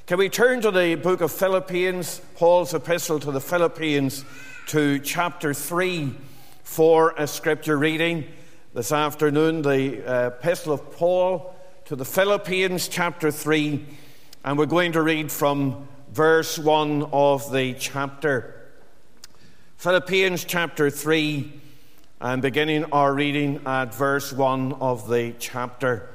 Can we turn to the book of Philippians, Paul's epistle to the Philippians, to chapter 3 for a scripture reading this afternoon? The epistle of Paul to the Philippians, chapter 3, and we're going to read from verse 1 of the chapter. Philippians chapter 3, and beginning our reading at verse 1 of the chapter.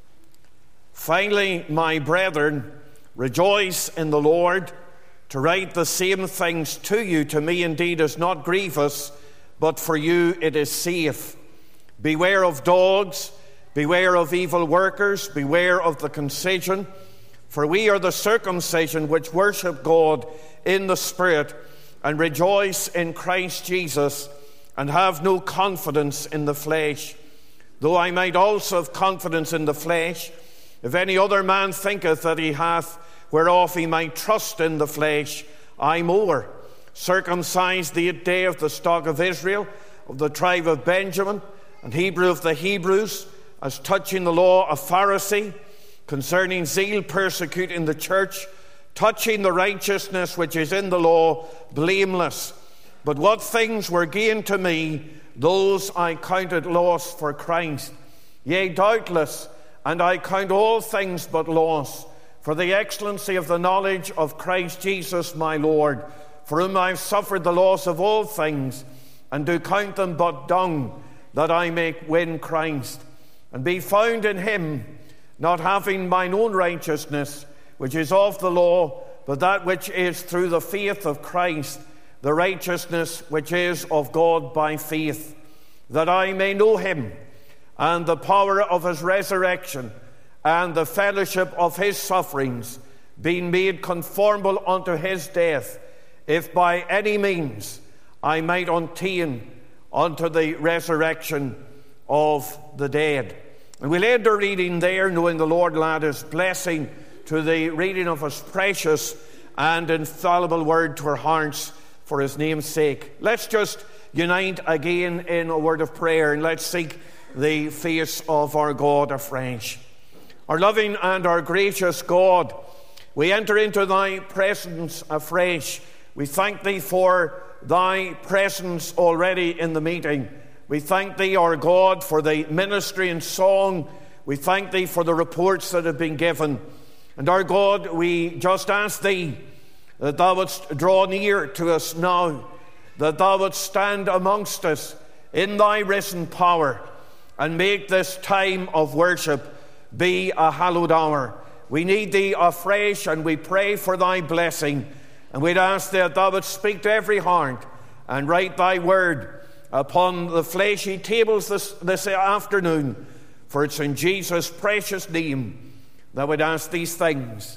Finally, my brethren, rejoice in the Lord. To write the same things to you, to me indeed is not grievous, but for you it is safe. Beware of dogs, beware of evil workers, beware of the concision, for we are the circumcision which worship God in the Spirit, and rejoice in Christ Jesus, and have no confidence in the flesh. Though I might also have confidence in the flesh, if any other man thinketh that he hath whereof he might trust in the flesh, I more. Circumcised the 8th day of the stock of Israel, of the tribe of Benjamin, and Hebrew of the Hebrews, as touching the law a Pharisee, concerning zeal persecuting the church, touching the righteousness which is in the law, blameless. But what things were gain to me, those I counted loss for Christ. Yea, doubtless, and I count all things but loss, for the excellency of the knowledge of Christ Jesus my Lord, for whom I have suffered the loss of all things, and do count them but dung, that I may win Christ, and be found in him, not having mine own righteousness, which is of the law, but that which is through the faith of Christ, the righteousness which is of God by faith, that I may know him, and the power of his resurrection, and the fellowship of his sufferings, being made conformable unto his death, if by any means I might attain unto the resurrection of the dead. And we'll end our reading there, knowing the Lord will add his blessing to the reading of his precious and infallible word to our hearts for his name's sake. Let's just unite again in a word of prayer, and let's seek the face of our God afresh. Our loving and our gracious God, we enter into thy presence afresh. We thank thee for thy presence already in the meeting. We thank thee, our God, for the ministry and song. We thank thee for the reports that have been given. And our God, we just ask thee that thou wouldst draw near to us now, that thou wouldst stand amongst us in thy risen power, and make this time of worship be a hallowed hour. We need thee afresh, and we pray for thy blessing. And we'd ask that thou wouldst speak to every heart and write thy word upon the fleshy tables this afternoon. For it's in Jesus' precious name that we'd ask these things.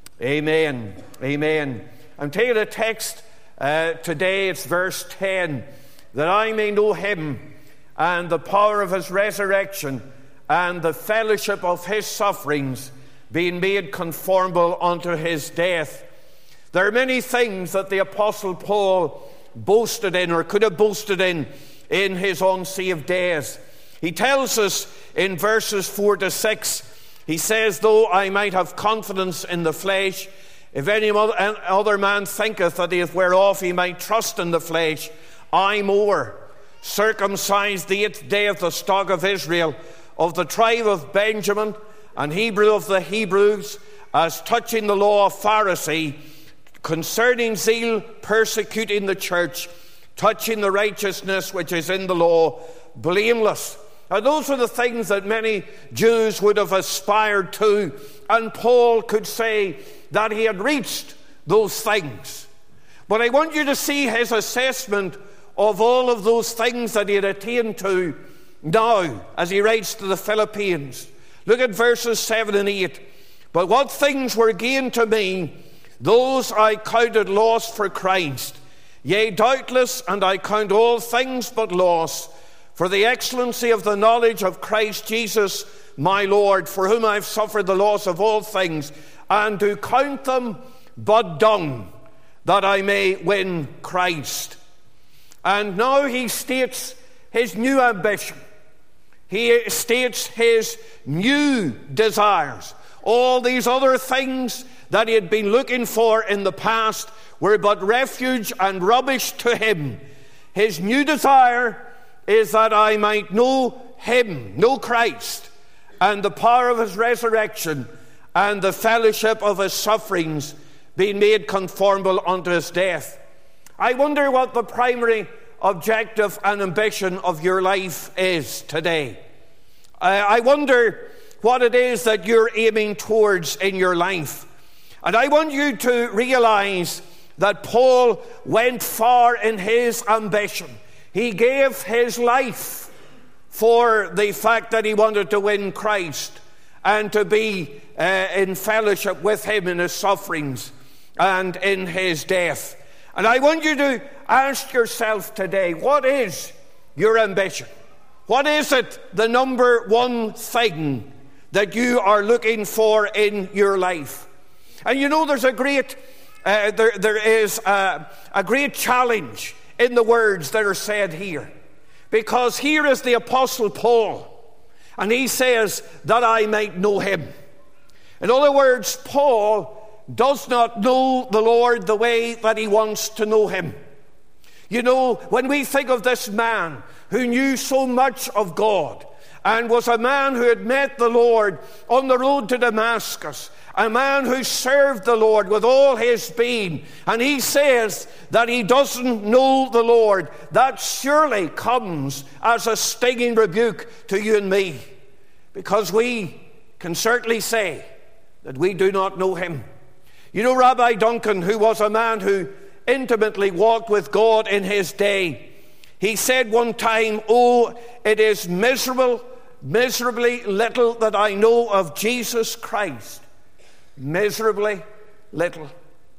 Amen. Amen. I'm taking the text today. It's verse 10. That I may know him and the power of his resurrection, and the fellowship of his sufferings, being made conformable unto his death. There are many things that the Apostle Paul boasted in, or could have boasted in his unsaved days. He tells us in verses 4 to 6, he says, though I might have confidence in the flesh, if any other man thinketh that whereof he might trust in the flesh, I more. Circumcised the 8th day of the stock of Israel, of the tribe of Benjamin, and Hebrew of the Hebrews, as touching the law of Pharisee, concerning zeal persecuting the church, touching the righteousness which is in the law, blameless. Now those are the things that many Jews would have aspired to, and Paul could say that he had reached those things. But I want you to see his assessment of all of those things that he had attained to now, as he writes to the Philippians. Look at verses 7 and 8. But what things were gain to me, those I counted loss for Christ. Yea, doubtless, and I count all things but loss, for the excellency of the knowledge of Christ Jesus my Lord, for whom I have suffered the loss of all things, and do count them but dung, that I may win Christ. And now he states his new ambition. He states his new desires. All these other things that he had been looking for in the past were but refuge and rubbish to him. His new desire is that I might know him, know Christ, and the power of his resurrection, and the fellowship of his sufferings, being made conformable unto his death. I wonder what the primary objective and ambition of your life is today. I wonder what it is that you're aiming towards in your life. And I want you to realize that Paul went far in his ambition. He gave his life for the fact that he wanted to win Christ and to be in fellowship with him in his sufferings and in his death. And I want you to ask yourself today, what is your ambition? What is it, the number one thing that you are looking for in your life? And you know, there's a great challenge in the words that are said here, because here is the Apostle Paul, and he says that I might know him. In other words, Paul does not know the Lord the way that he wants to know him. You know, when we think of this man who knew so much of God and was a man who had met the Lord on the road to Damascus, a man who served the Lord with all his being, and he says that he doesn't know the Lord, that surely comes as a stinging rebuke to you and me, because we can certainly say that we do not know him. You know, Rabbi Duncan, who was a man who intimately walked with God in his day, he said one time, "Oh, it is miserably little that I know of Jesus Christ." Miserably little.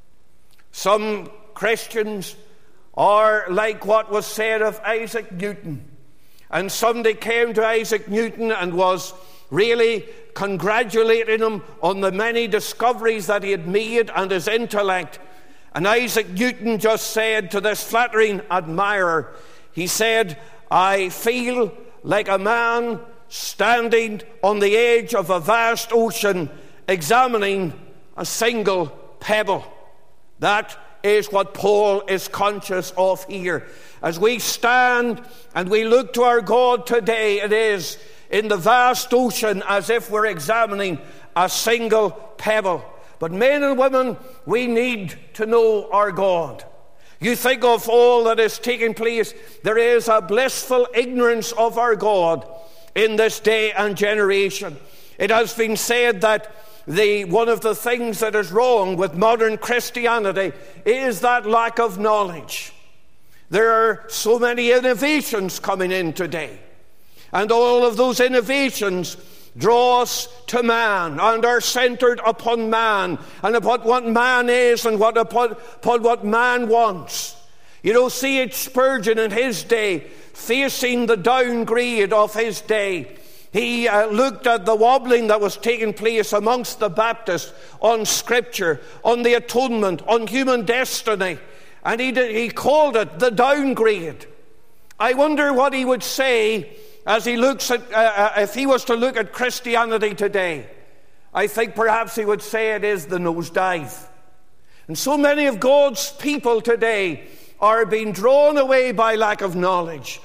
Some Christians are like what was said of Isaac Newton. And somebody came to Isaac Newton and was really congratulating him on the many discoveries that he had made and his intellect. And Isaac Newton just said to this flattering admirer, he said, "I feel like a man standing on the edge of a vast ocean, examining a single pebble." That is what Paul is conscious of here. As we stand and we look to our God today, it is in the vast ocean as if we're examining a single pebble. But men and women, we need to know our God. You think of all that is taking place. There is a blissful ignorance of our God in this day and generation. It has been said that one of the things that is wrong with modern Christianity is that lack of knowledge. There are so many innovations coming in today, and all of those innovations draw us to man and are centered upon man and upon what man is and upon what man wants. You know, C.H. Spurgeon in his day, facing the downgrade of his day, he looked at the wobbling that was taking place amongst the Baptists on Scripture, on the atonement, on human destiny, and he called it the downgrade. I wonder what he would say as he looks at, if he was to look at Christianity today. I think perhaps he would say it is the nosedive. And so many of God's people today are being drawn away by lack of knowledge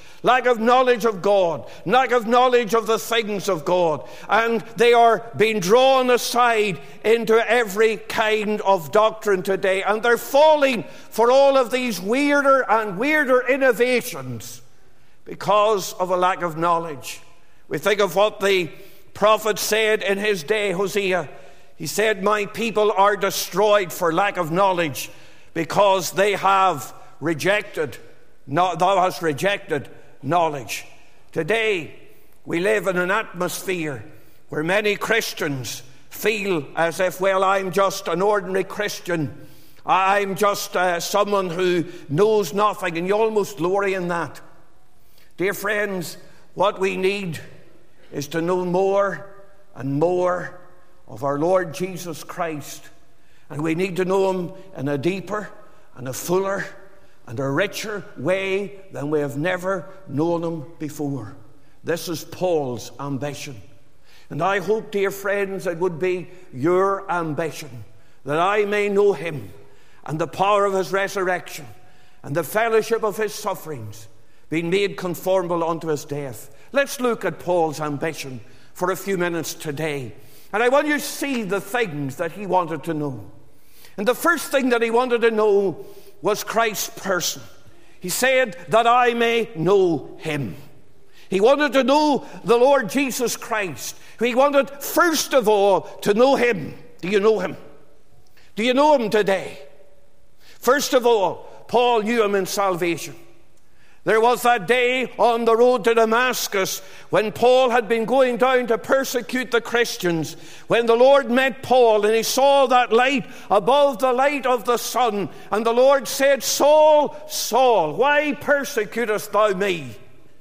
of God, lack of knowledge of the things of God, and they are being drawn aside into every kind of doctrine today, and they're falling for all of these weirder and weirder innovations because of a lack of knowledge. We think of what the prophet said in his day, Hosea. He said, "My people are destroyed for lack of knowledge, because they have rejected, thou hast rejected knowledge." Today, we live in an atmosphere where many Christians feel as if, well, I'm just an ordinary Christian. I'm just someone who knows nothing, and you almost glory in that. Dear friends, what we need is to know more and more of our Lord Jesus Christ. And we need to know him in a deeper and a fuller and a richer way than we have never known him before. This is Paul's ambition. And I hope, dear friends, it would be your ambition that I may know him and the power of his resurrection and the fellowship of his sufferings, being made conformable unto his death. Let's look at Paul's ambition for a few minutes today. And I want you to see the things that he wanted to know. And the first thing that he wanted to know was Christ's person. He said, that I may know him. He wanted to know the Lord Jesus Christ. He wanted, first of all, to know him. Do you know him? Do you know him today? First of all, Paul knew him in salvation. There was that day on the road to Damascus when Paul had been going down to persecute the Christians, when the Lord met Paul and he saw that light above the light of the sun, and the Lord said, Saul, Saul, why persecutest thou me?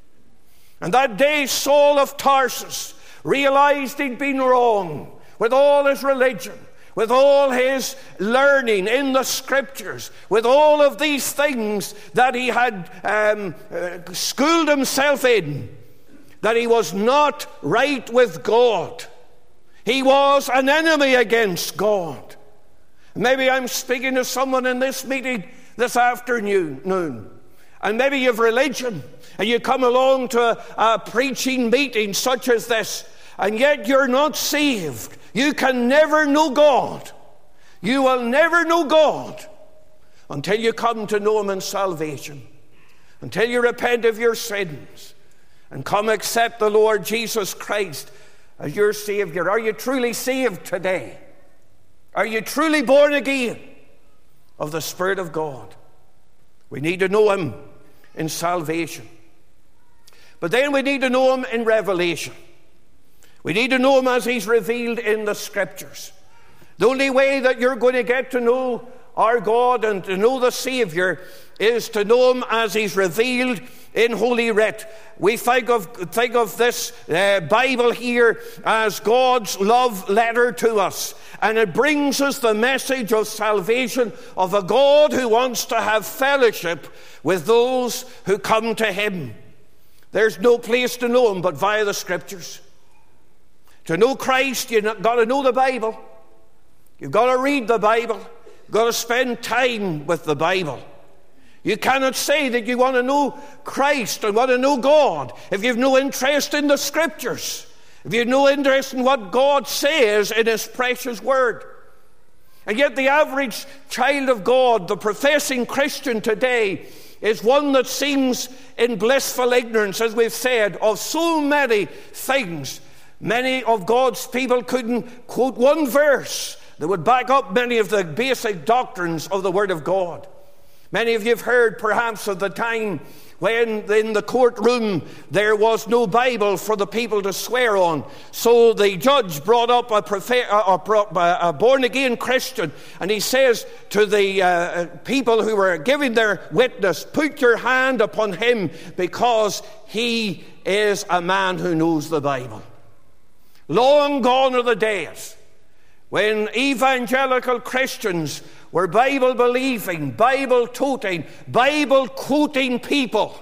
And that day Saul of Tarsus realized he'd been wrong with all his religion, with all his learning in the Scriptures, with all of these things that he had schooled himself in, that he was not right with God. He was an enemy against God. Maybe I'm speaking to someone in this meeting this afternoon, and maybe you have religion, and you come along to a preaching meeting such as this, and yet you're not saved. You can never know God. You will never know God until you come to know him in salvation, until you repent of your sins and come accept the Lord Jesus Christ as your Savior. Are you truly saved today? Are you truly born again of the Spirit of God? We need to know him in salvation. But then we need to know him in revelation. We need to know him as he's revealed in the Scriptures. The only way that you're going to get to know our God and to know the Savior is to know him as he's revealed in Holy Writ. We think of this Bible here as God's love letter to us. And it brings us the message of salvation of a God who wants to have fellowship with those who come to him. There's no place to know him but via the Scriptures. To know Christ, you've got to know the Bible. You've got to read the Bible. You've got to spend time with the Bible. You cannot say that you want to know Christ and want to know God if you've no interest in the Scriptures, if you've no interest in what God says in his precious word. And yet the average child of God, the professing Christian today, is one that seems in blissful ignorance, as we've said, of so many things. Many of God's people couldn't quote one verse that would back up many of the basic doctrines of the Word of God. Many of you have heard perhaps of the time when in the courtroom there was no Bible for the people to swear on. So the judge brought up a born-again Christian, and he says to the people who were giving their witness, put your hand upon him because he is a man who knows the Bible. Long gone are the days when evangelical Christians were Bible-believing, Bible-toting, Bible-quoting people.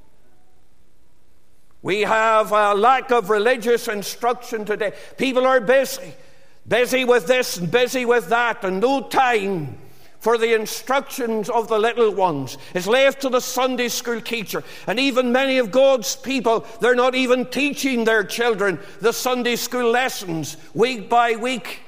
We have a lack of religious instruction today. People are busy with this and busy with that, and no time for the instructions of the little ones. It's left to the Sunday school teacher. And even many of God's people, they're not even teaching their children the Sunday school lessons week by week.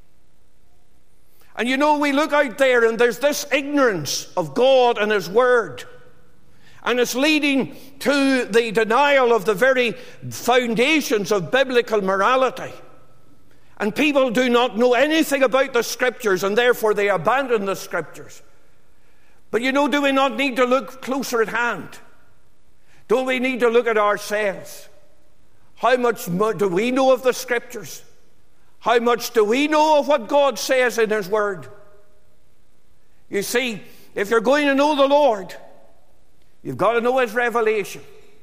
And you know, we look out there and there's this ignorance of God and his word. And it's leading to the denial of the very foundations of biblical morality. And people do not know anything about the Scriptures, and therefore they abandon the Scriptures. But you know, do we not need to look closer at hand? Don't we need to look at ourselves? How much do we know of the Scriptures? How much do we know of what God says in his word? You see, if you're going to know the Lord, you've got to know his revelation.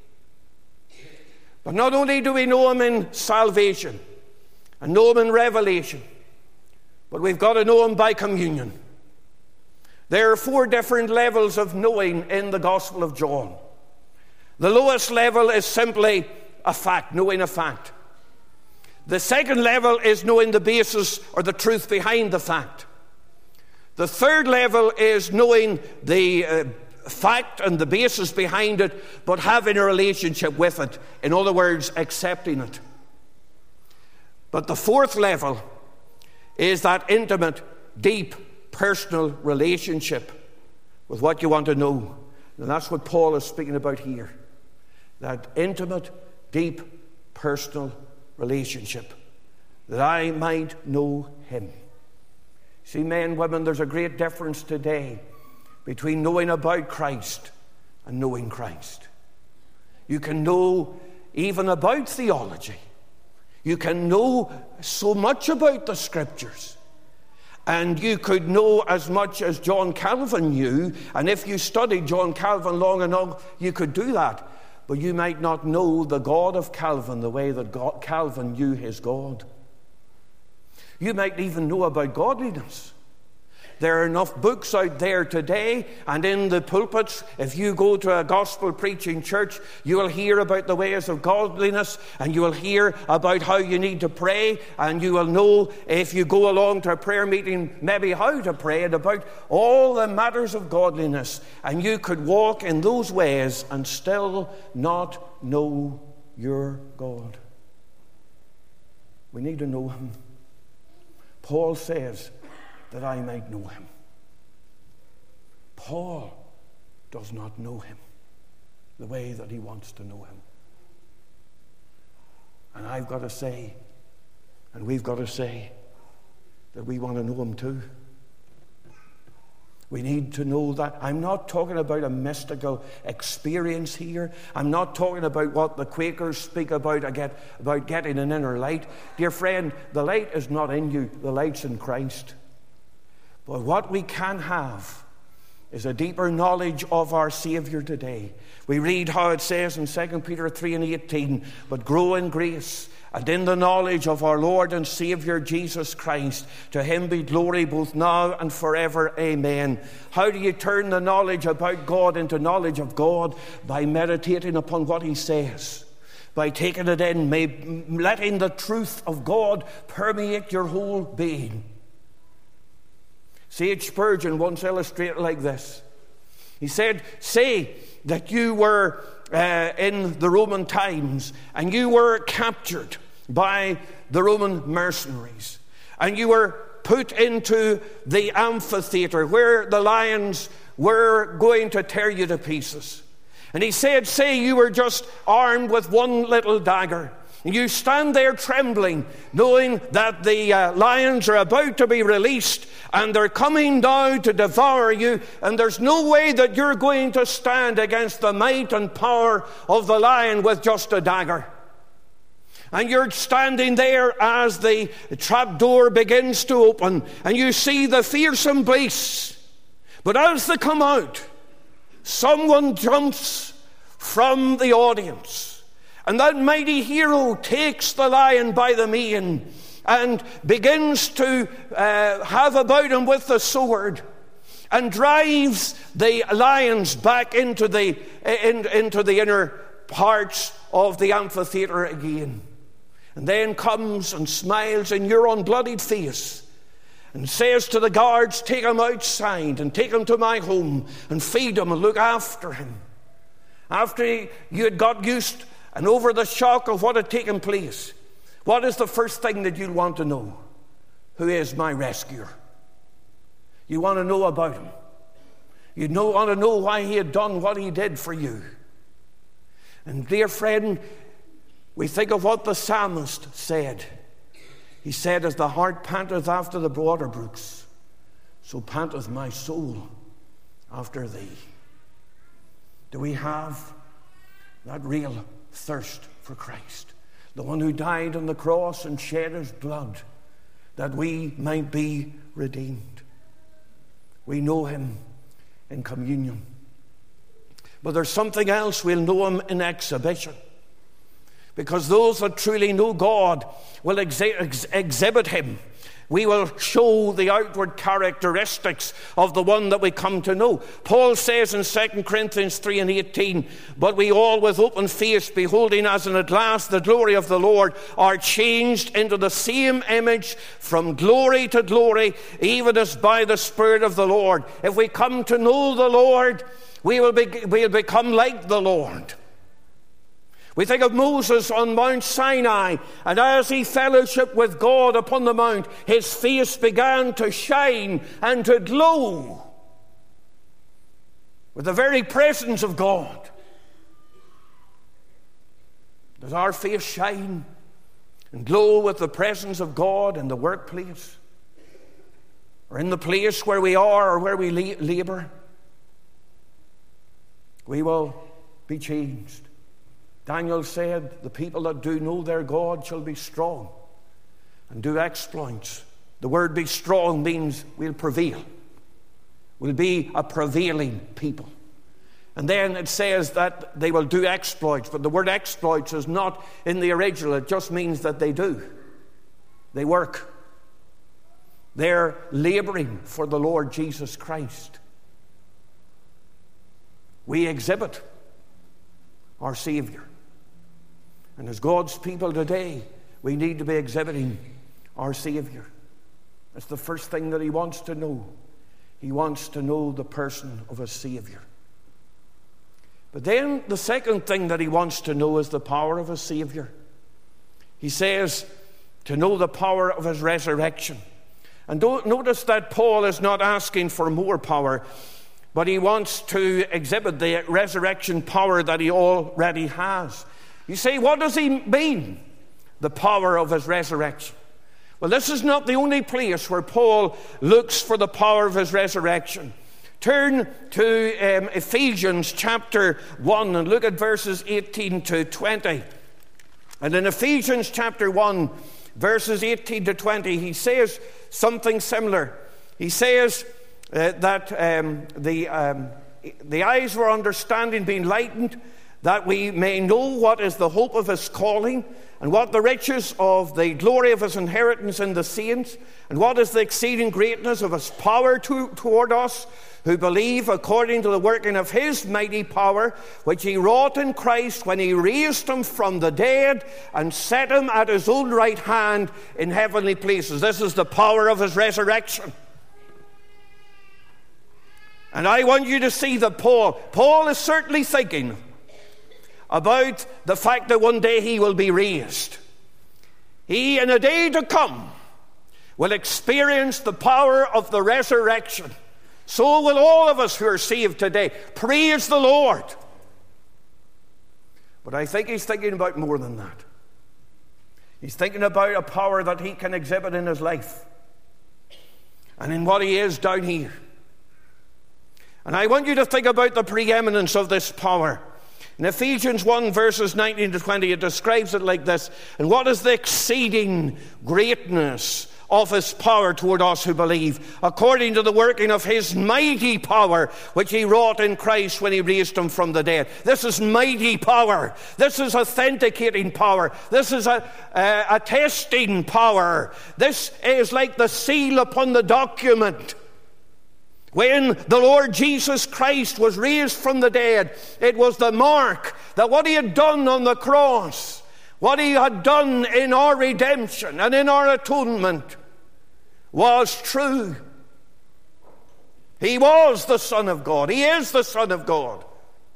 But not only do we know him in salvation and know him in revelation, but we've got to know him by communion. There are 4 different levels of knowing in the Gospel of John. The lowest level is simply a fact, knowing a fact. The second level is knowing the basis or the truth behind the fact. The third level is knowing the fact and the basis behind it, but having a relationship with it. In other words, accepting it. But the fourth level is that intimate, deep, personal relationship with what you want to know. And that's what Paul is speaking about here. That intimate, deep, personal relationship, that I might know him. See, men, women, there's a great difference today between knowing about Christ and knowing Christ. You can know even about theology. You can know so much about the Scriptures. And you could know as much as John Calvin knew. And if you studied John Calvin long enough, you could do that. But you might not know the God of Calvin the way that Calvin knew his God. You might even know about godliness. There are enough books out there today, and in the pulpits, if you go to a gospel preaching church, you will hear about the ways of godliness, and you will hear about how you need to pray, and you will know, if you go along to a prayer meeting, maybe how to pray, and about all the matters of godliness. And you could walk in those ways and still not know your God. We need to know him. Paul says, that I might know him. Paul does not know him the way that he wants to know him. And I've got to say, and we've got to say, that we want to know him too. We need to know that. I'm not talking about a mystical experience here. I'm not talking about what the Quakers speak about getting an inner light. Dear friend, the light is not in you. The light's in Christ. But what we can have is a deeper knowledge of our Savior today. We read how it says in 2 Peter 3:18, but grow in grace and in the knowledge of our Lord and Savior Jesus Christ. To him be glory both now and forever. Amen. How do you turn the knowledge about God into knowledge of God? By meditating upon what he says. By taking it in, letting the truth of God permeate your whole being. C.H. Spurgeon once illustrated like this. He said, say that you were in the Roman times and you were captured by the Roman mercenaries and you were put into the amphitheater where the lions were going to tear you to pieces. And he said, say you were just armed with one little dagger. And you stand there trembling, knowing that the lions are about to be released and they're coming down to devour you, and there's no way that you're going to stand against the might and power of the lion with just a dagger. And you're standing there as the trap door begins to open, and you see the fearsome beasts. But as they come out, someone jumps from the audience. And that mighty hero takes the lion by the mane and begins to have about him with the sword and drives the lions back into the inner parts of the amphitheater again. And then comes and smiles in your unbloodied face and says to the guards, take him outside and take him to my home and feed him and look after him. After you had got used and over the shock of what had taken place, what is the first thing that you'll want to know? Who is my rescuer? You want to know about him. You want to know why he had done what he did for you. And dear friend, we think of what the psalmist said. He said, as the hart panteth after the water brooks, so panteth my soul after thee. Do we have that real thirst for Christ, the one who died on the cross and shed his blood that we might be redeemed? We know him in communion. But there's something else. We'll know him in exhibition. Because those that truly know God will exhibit him. We will show the outward characteristics of the one that we come to know. Paul says in 2 Corinthians 3:18, "But we all with open face, beholding as in a glass the glory of the Lord, are changed into the same image from glory to glory, even as by the Spirit of the Lord." If we come to know the Lord, we'll become like the Lord. We think of Moses on Mount Sinai, and as he fellowshiped with God upon the mount, his face began to shine and to glow with the very presence of God. Does our face shine and glow with the presence of God in the workplace, or in the place where we are or where we labor? We will be changed. Daniel said, "The people that do know their God shall be strong and do exploits." The word "be strong" means we'll prevail. We'll be a prevailing people. And then it says that they will do exploits, but the word exploits is not in the original. It just means that they do. They work. They're laboring for the Lord Jesus Christ. We exhibit our Savior. And as God's people today, we need to be exhibiting our Savior. That's the first thing that he wants to know. He wants to know the person of his Savior. But then the second thing that he wants to know is the power of his Savior. He says to know the power of his resurrection. And don't notice that Paul is not asking for more power, but he wants to exhibit the resurrection power that he already has. You say, what does he mean? The power of his resurrection. Well, this is not the only place where Paul looks for the power of his resurrection. Turn to Ephesians chapter 1 and look at verses 18 to 20. And in Ephesians chapter 1, verses 18 to 20, he says something similar. He says that the eyes of our understanding being lightened, that we may know what is the hope of his calling, and what the riches of the glory of his inheritance in the saints, and what is the exceeding greatness of his power toward us, who believe, according to the working of his mighty power, which he wrought in Christ when he raised him from the dead and set him at his own right hand in heavenly places. This is the power of his resurrection. And I want you to see that Paul is certainly thinking about the fact that one day he will be raised. He, in a day to come, will experience the power of the resurrection. So will all of us who are saved today. Praise the Lord. But I think he's thinking about more than that. He's thinking about a power that he can exhibit in his life and in what he is down here. And I want you to think about the preeminence of this power. In Ephesians 1, verses 19 to 20, it describes it like this. And what is the exceeding greatness of his power toward us who believe, according to the working of his mighty power, which he wrought in Christ when he raised him from the dead. This is mighty power. This is authenticating power. This is a testing power. This is like the seal upon the document. When the Lord Jesus Christ was raised from the dead, it was the mark that what he had done on the cross, what he had done in our redemption and in our atonement, was true. He was the Son of God. He is the Son of God.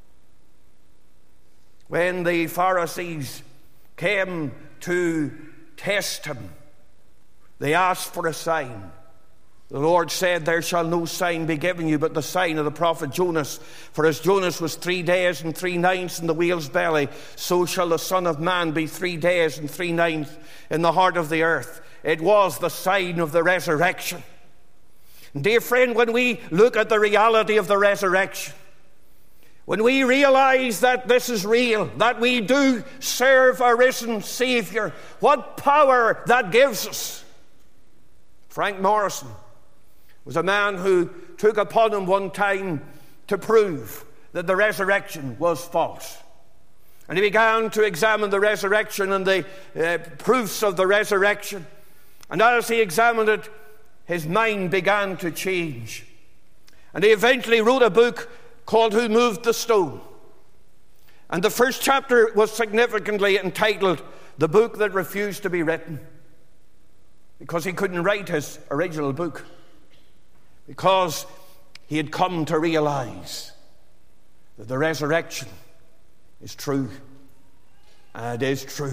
When the Pharisees came to test him, they asked for a sign. The Lord said, "There shall no sign be given you but the sign of the prophet Jonas. For as Jonas was 3 days and 3 nights in the whale's belly, so shall the Son of Man be 3 days and 3 nights in the heart of the earth." It was the sign of the resurrection. And dear friend, when we look at the reality of the resurrection, when we realize that this is real, that we do serve a risen Savior, what power that gives us. Frank Morrison was a man who took upon him one time to prove that the resurrection was false. And he began to examine the resurrection and the proofs of the resurrection. And as he examined it, his mind began to change. And he eventually wrote a book called Who Moved the Stone? And the first chapter was significantly entitled The Book That Refused to Be Written, because he couldn't write his original book, because he had come to realize that the resurrection is true, and it is true.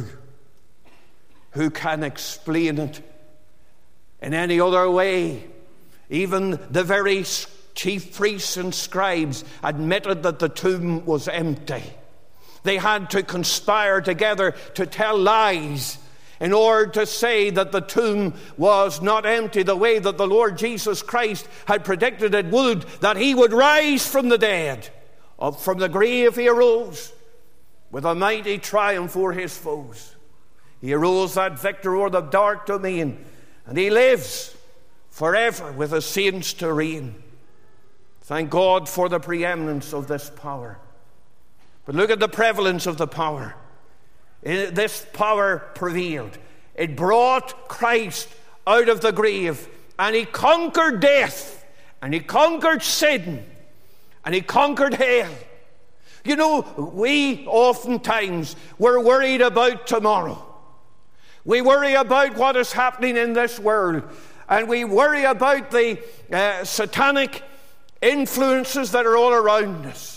Who can explain it in any other way? Even the very chief priests and scribes admitted that the tomb was empty. They had to conspire together to tell lies in order to say that the tomb was not empty, the way that the Lord Jesus Christ had predicted it would, that he would rise from the dead. Up from the grave he arose with a mighty triumph over his foes. He arose that victor over the dark domain, and he lives forever with the saints to reign. Thank God for the preeminence of this power. But look at the prevalence of the power. This power prevailed. It brought Christ out of the grave, and he conquered death, and he conquered sin, and he conquered hell. You know, we oftentimes we're worried about tomorrow. We worry about what is happening in this world, and we worry about the satanic influences that are all around us.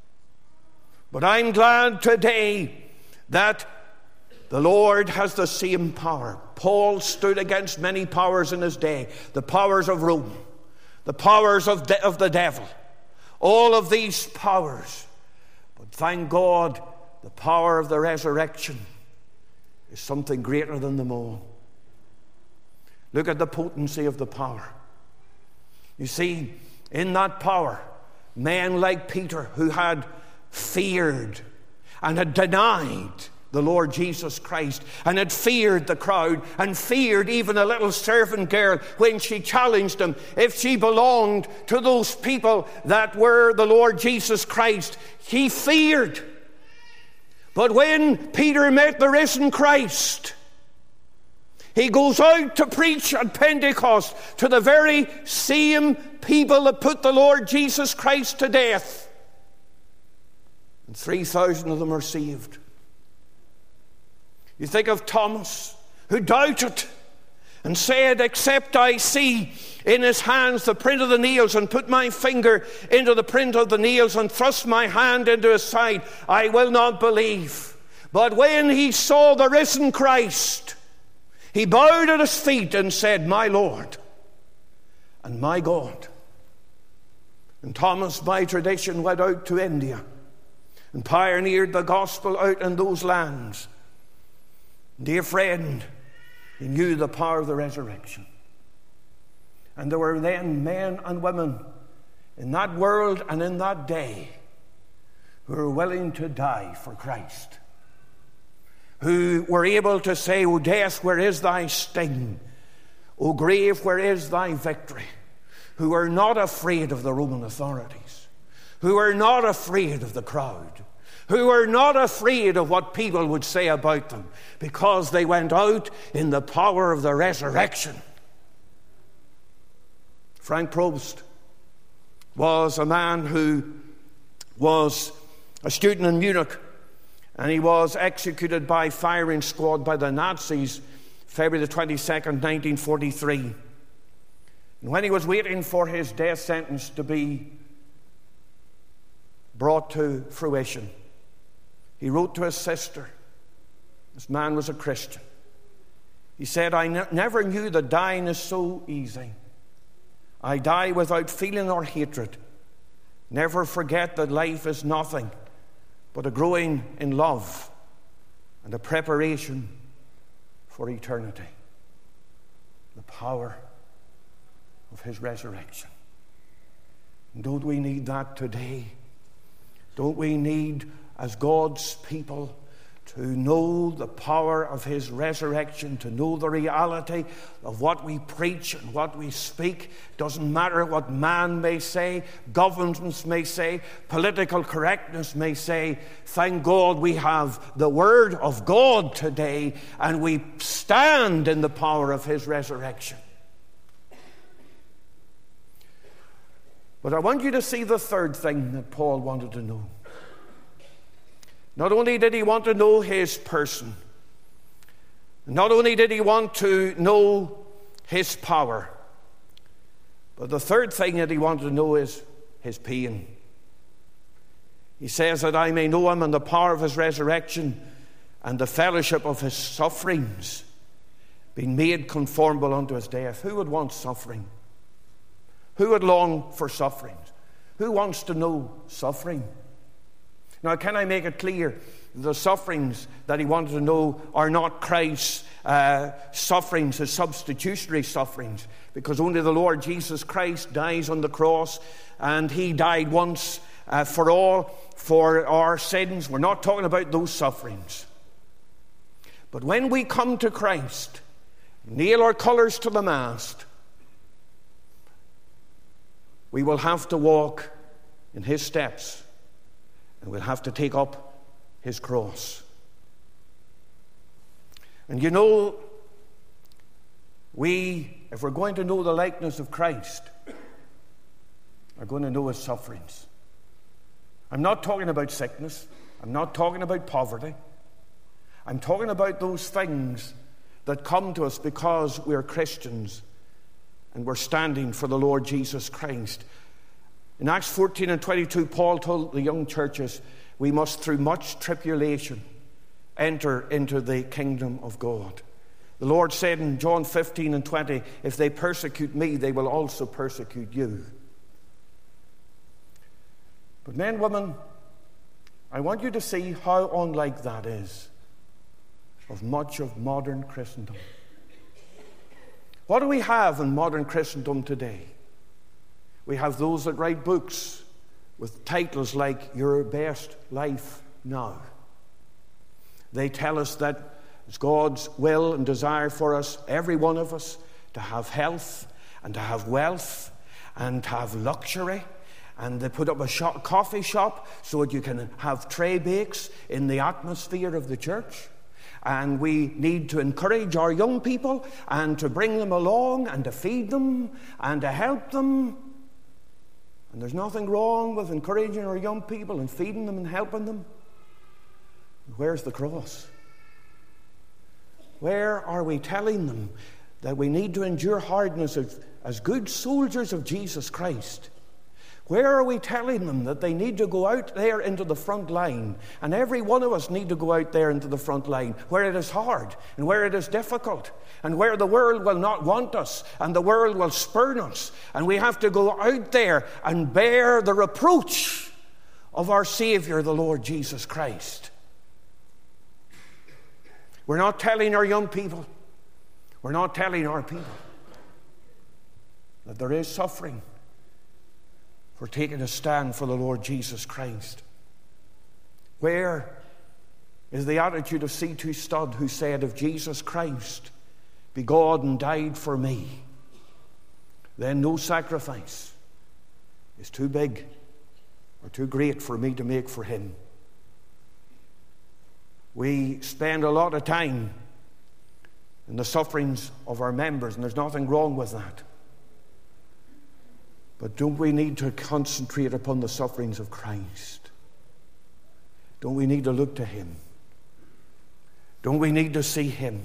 But I'm glad today that the Lord has the same power. Paul stood against many powers in his day. The powers of Rome, the powers of the devil, all of these powers. But thank God, the power of the resurrection is something greater than them all. Look at the potency of the power. You see, in that power, men like Peter, who had feared and had denied the Lord Jesus Christ, and had feared the crowd, and feared even a little servant girl when she challenged him if she belonged to those people that were the Lord Jesus Christ. He feared. But when Peter met the risen Christ, he goes out to preach at Pentecost to the very same people that put the Lord Jesus Christ to death. And 3,000 of them are saved. You think of Thomas, who doubted and said, except I see in his hands the print of the nails, and put my finger into the print of the nails, and thrust my hand into his side, I will not believe. But when he saw the risen Christ, he bowed at his feet and said, my Lord and my God. And Thomas, by tradition, went out to India and pioneered the gospel out in those lands. Dear friend, he knew the power of the resurrection. And there were then men and women in that world and in that day who were willing to die for Christ, who were able to say, O death, where is thy sting? O grave, where is thy victory? Who were not afraid of the Roman authorities, who were not afraid of the crowd, who were not afraid of what people would say about them, because they went out in the power of the resurrection. Frank Probst was a man who was a student in Munich, and he was executed by firing squad by the Nazis February the 22nd, 1943. And when he was waiting for his death sentence to be brought to fruition, he wrote to his sister. This man was a Christian. He said, I never knew that dying is so easy. I die without feeling or hatred. Never forget that life is nothing but a growing in love and a preparation for eternity. The power of his resurrection. And don't we need that today? Don't we need, as God's people, to know the power of his resurrection, to know the reality of what we preach and what we speak. Doesn't matter what man may say, governments may say, political correctness may say. Thank God we have the Word of God today, and we stand in the power of his resurrection. But I want you to see the third thing that Paul wanted to know. Not only did he want to know his person, not only did he want to know his power, but the third thing that he wanted to know is his pain. He says that I may know him and the power of his resurrection and the fellowship of his sufferings, being made conformable unto his death. Who would want suffering? Who would long for sufferings? Who wants to know suffering? Now, can I make it clear, the sufferings that he wanted to know are not Christ's sufferings, his substitutionary sufferings, because only the Lord Jesus Christ dies on the cross, and he died once for all for our sins. We're not talking about those sufferings. But when we come to Christ, nail our colours to the mast, we will have to walk in his steps. And we'll have to take up his cross. And you know, if we're going to know the likeness of Christ, are going to know his sufferings. I'm not talking about sickness. I'm not talking about poverty. I'm talking about those things that come to us because we're Christians and we're standing for the Lord Jesus Christ. In Acts 14 and 22, Paul told the young churches, we must through much tribulation enter into the kingdom of God. The Lord said in John 15 and 20, if they persecute me, they will also persecute you. But men, women, I want you to see how unlike that is of much of modern Christendom. What do we have in modern Christendom today? We have those that write books with titles like Your Best Life Now. They tell us that it's God's will and desire for us, every one of us, to have health and to have wealth and to have luxury. And they put up a coffee shop so that you can have tray bakes in the atmosphere of the church. And we need to encourage our young people and to bring them along and to feed them and to help them. And there's nothing wrong with encouraging our young people and feeding them and helping them. Where's the cross? Where are we telling them that we need to endure hardness as good soldiers of Jesus Christ? Where are we telling them that they need to go out there into the front line? And every one of us need to go out there into the front line where it is hard and where it is difficult and where the world will not want us and the world will spurn us. And we have to go out there and bear the reproach of our Savior, the Lord Jesus Christ. We're not telling our young people, we're not telling our people that there is suffering for taking a stand for the Lord Jesus Christ. Where is the attitude of C.T. Studd, who said, if Jesus Christ be God and died for me, then no sacrifice is too big or too great for me to make for him. We spend a lot of time in the sufferings of our members, and there's nothing wrong with that. But don't we need to concentrate upon the sufferings of Christ? Don't we need to look to him? Don't we need to see him?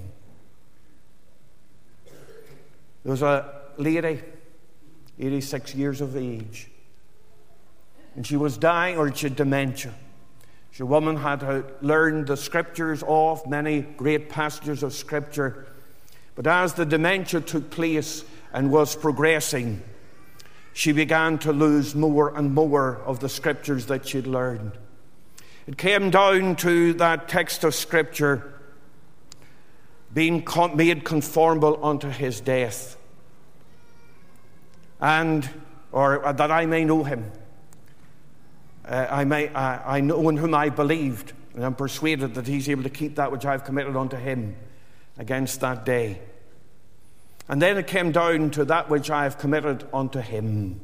There was a lady, 86 years of age, and she was dying, or she had dementia. She, a woman, had learned the scriptures off, many great passages of scripture. But as the dementia took place and was progressing, she began to lose more and more of the scriptures that she'd learned. It came down to that text of scripture, being made conformable unto his death, or that I may know him. I know in whom I believed, And I'm persuaded that he's able to keep that which I've committed unto him against that day. And then it came down to that which I have committed unto him.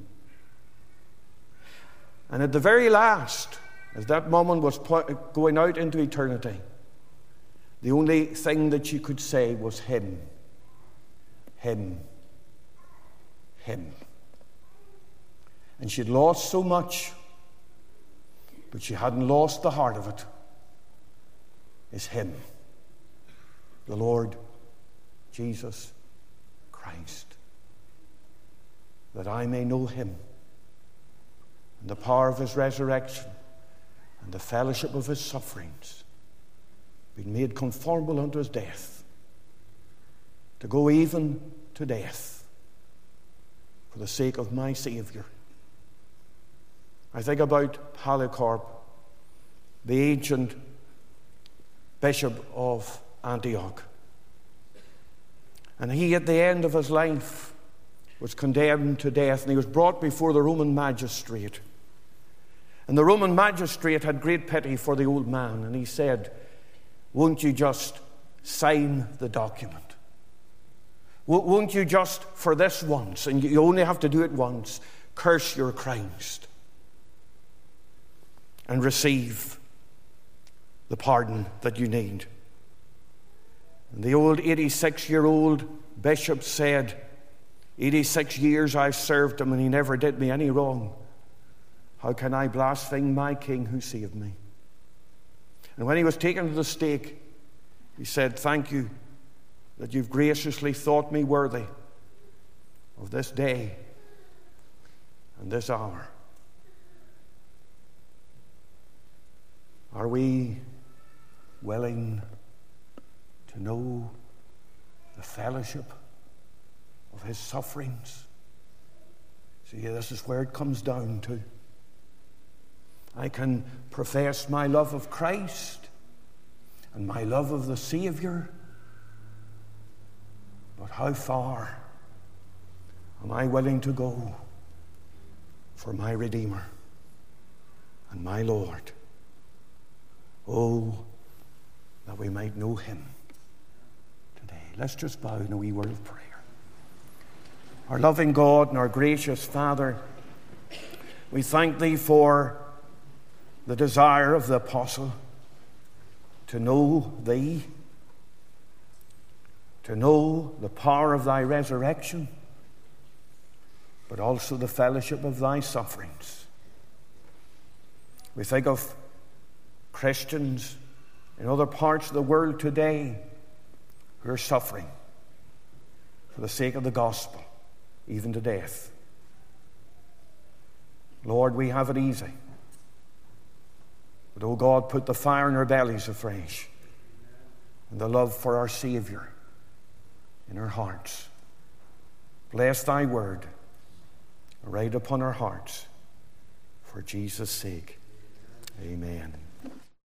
And at the very last, as that moment was going out into eternity, the only thing that she could say was him, him, him. And she'd lost so much, but she hadn't lost the heart of it. It's him, the Lord Jesus Christ, that I may know him and the power of his resurrection and the fellowship of his sufferings, being made conformable unto his death, to go even to death for the sake of my Savior. I think about Polycarp, the ancient bishop of Antioch. And he, at the end of his life, was condemned to death, and he was brought before the Roman magistrate. And the Roman magistrate had great pity for the old man, and he said, won't you just sign the document? Won't you just, for this once, and you only have to do it once, curse your Christ and receive the pardon that you need? And the old 86-year-old bishop said, 86 years I've served him and he never did me any wrong. How can I blaspheme my King who saved me? And when he was taken to the stake, he said, thank you that you've graciously thought me worthy of this day and this hour. Are we willing to know the fellowship of his sufferings? See, this is where it comes down to. I can profess my love of Christ and my love of the Savior, but how far am I willing to go for my Redeemer and my Lord? Oh, that we might know him today. Let's just bow in a wee word of prayer. Our loving God and our gracious Father, we thank thee for the desire of the apostle to know thee, to know the power of thy resurrection, but also the fellowship of thy sufferings. We think of Christians in other parts of the world today who are suffering for the sake of the gospel, even to death. Lord, we have it easy. But, oh God, put the fire in our bellies afresh and the love for our Savior in our hearts. Bless thy word, write upon our hearts, for Jesus' sake. Amen.